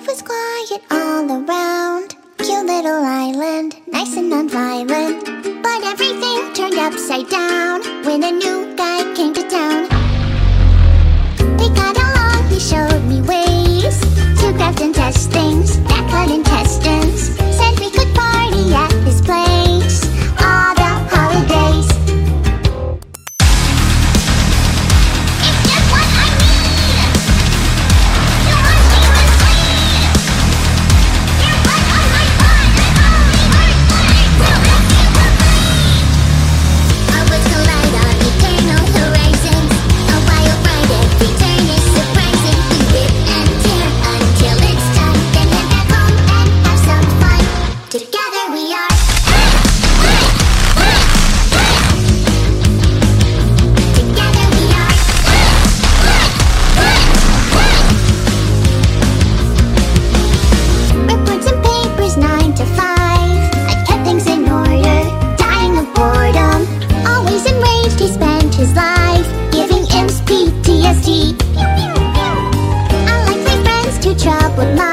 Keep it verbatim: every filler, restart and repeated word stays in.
Life was quiet all around. Cute little island, nice and non-violent. But everything turned upside down when a new guy came to town. We got along, he showed me ways to craft and test things that cut intestines. Said we could party at his place all the holidays. It's just what I need. You must be my queen. You're right on my mind. I only heard words to rescue the queen. I was the light on eternal horizons. A wild ride, every turn is surprising. We rip and tear until it's done. Then head back home and have some fun. Together we are. Together we are. Reports and papers, nine to five. I kept things in order, dying of boredom. Always enraged, he spent his life giving imps P T S D. Unlikely friends, too troubled minds.